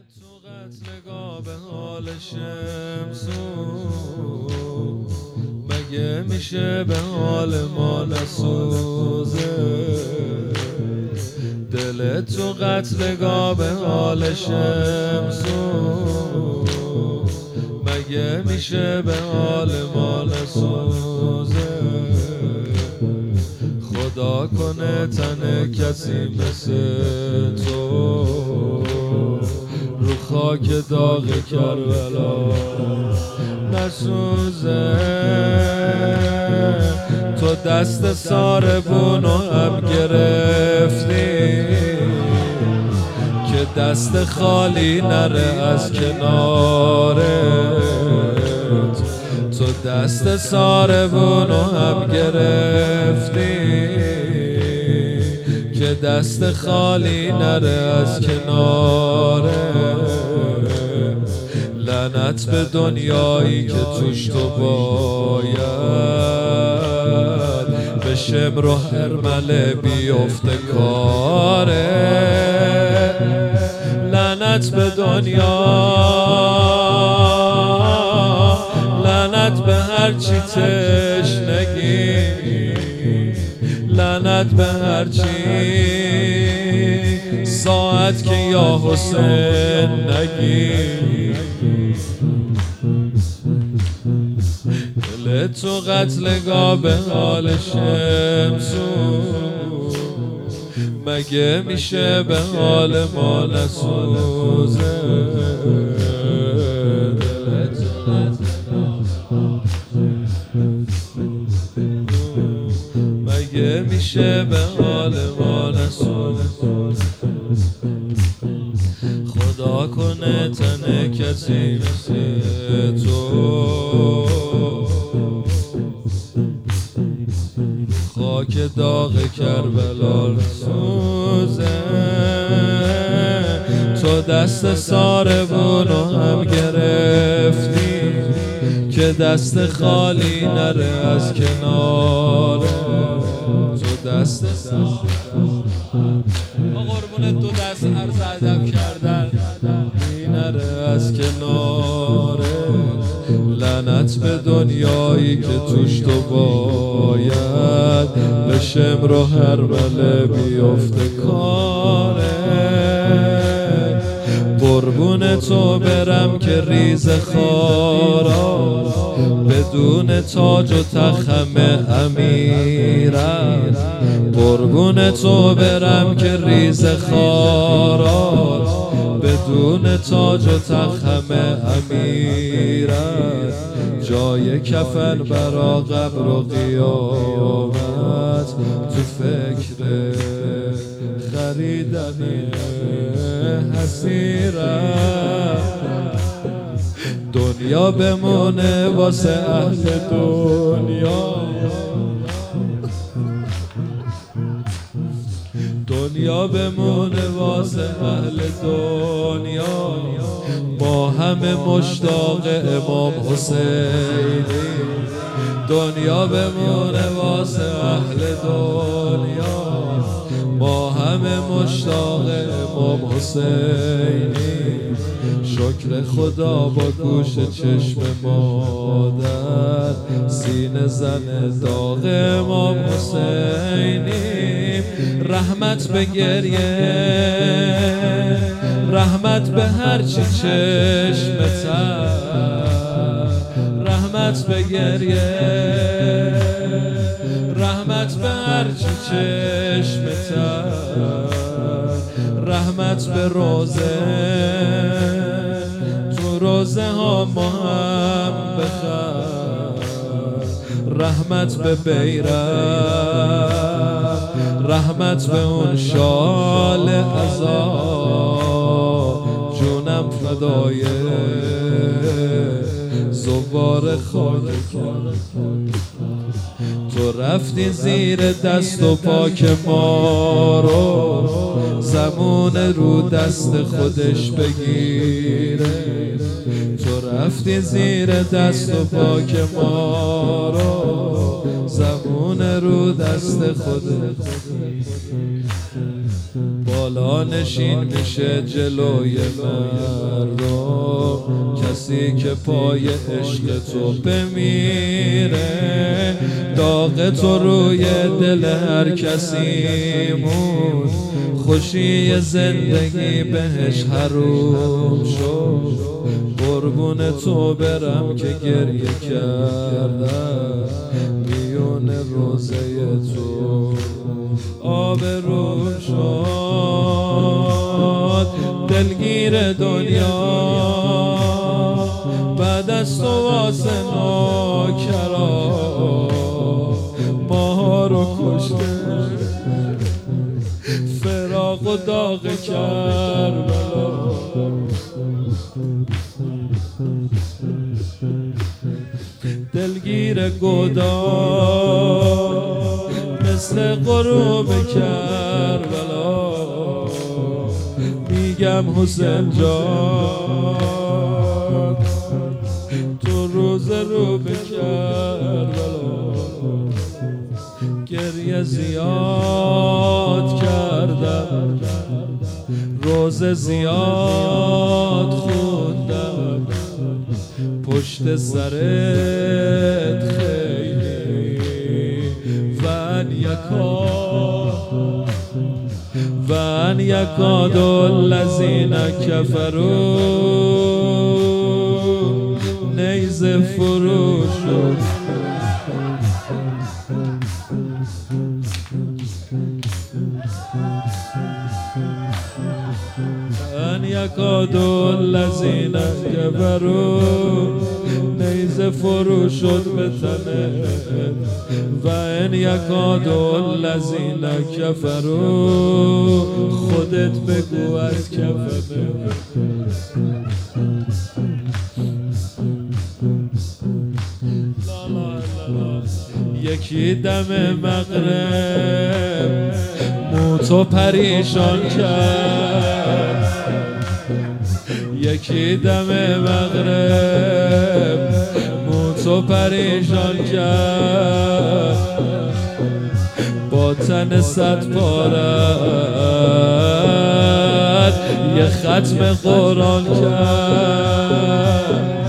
تو قتلگاه به حال شمسو مگه میشه به حال ما نسوزه؟ دل تو قتلگاه به حال شمسو مگه میشه به حال ما نسوزه؟ خدا کنه تن کسی مثل تو رو خاک داغ کربلا نسوزه. تو دست ساربونو هم گرفتی که دست خالی نره از کنارت. تو دست ساربونو هم گرفتی که دست خالی نره از کنارت. لعنت به دنیایی که توش تو باید به شمر و هرمله بیفته کاره. لعنت به دنیا، لعنت به هرچی تشنگی، لعنت به هرچی ساعت که یا حسین نگی. دل تو قتلگاه به حال شمسو مگه میشه به حال ما نسوزه؟ مگه میشه به حال ما نسوزه؟ خدا کنه تن کسی مثل تو خاک داغ کربلا سوزه. تو دست ساربونو هم گرفتی که دست خالی نره از کنار. تو دست قربون تو دست عرض ادب کردن نره از کنار. لعنت به دنیایی که توش تو باید به شمر و هرمله بیفته کاره. قربون تو برم که ریز خارا بدون تاج و تخم امیرم. قربون تو برم که ریز خارا بدون تاج و تخم امیرم. جای کفن برا قبر و قیامت تو فکر خریدن حسیرم. دنیا بمونه واسه اهل دنیا، دنیا بمونه واسه اهل دنیا. ما همه مشتاق امام حسینی. دنیا بمونه واسه اهل دنیا، ما همه مشتاق امام حسینی. شکر خدا با گوش چشم مادر سینه زن داغ امام حسینی. رحمت به گریه، رحمت به هرچی چشم تر، رحمت به گریه، رحمت به هرچی چشم تر، رحمت به روزه، تو روزه ها ما هم بخر. رحمت به بیرم، رحمت به اون شال عذاب. جونم فدای زوار خاک. تو رفتی زیر دست و پاک ما رو، زمون رو دست خودش بگیره. تو رفتی زیر دست و پاک ما رو، زمون رو دست خودش. بالا نشین میشه جلوی من رو کسی که پای عشق تو بمیره. داغ تو روی دل هر کسی مون، خوشی زندگی بهش حروم شد. قربون تو برم که گریه کردم میون روزه تو. آبروم شد دلگیر دنیا، بعد از تو واسه ناکرا ماها رو کشته. فراق و داغ کربلا، دلگیر گودال مثل غروب کربلا. میگم حسین جان تو روز رو به کربلا گریه زیاد کردم، روز زیاد خوندم، پشت سرت خیلی وان یکاد الذین کفروا نیزه فروش. وان یکاد الذین کفروا نیزه فرو شد به تنه. و ان یکاد الذین کفروا خودت بگو از کفنه. یکی دم مغرب مو تو پریشان کرد، یکی دم مغرب مو تو پریشان کرد. با تن 100 پارت یه ختم قرآن کرد.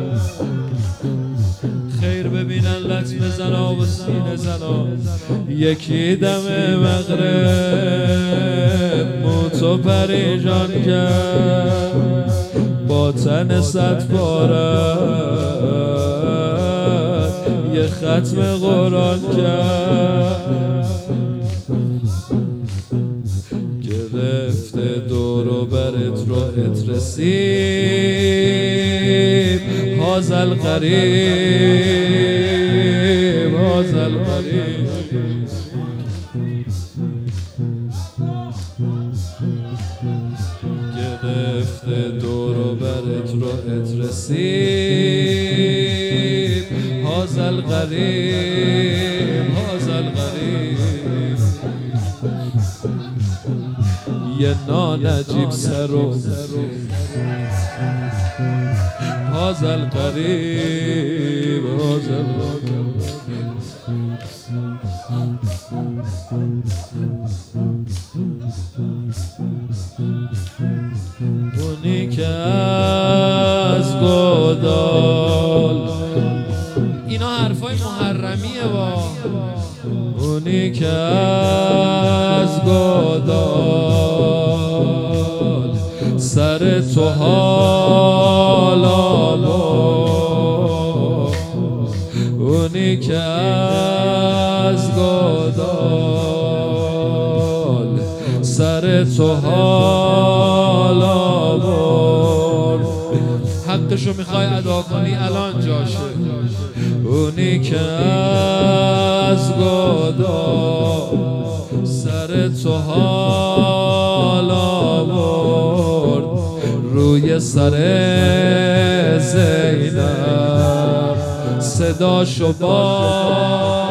خیر ببینن لطمه زنا و سینه زنا. یکی دم مغرب مو تو پریشان کرد. با تن 100 پارت یه ختم قرآن کرد. گرفته دور و برت رو اترسیم هازل قریب هازل قریب. گرفته دور و برت رو اترسیم هازل قریب هازل قریب. یه نانجیب سر و هازل قریب هازل قریب. اونی که از گودال، اینا حرفای محرمیه با. اونی که از گودال سر تو حالا با. اونی که از گودال سر تو حالا برد. حقشو میخوای ادا کنی الان جاشه. اونی که از گودال سر تو حالا برد. روی سر زینب صداشو با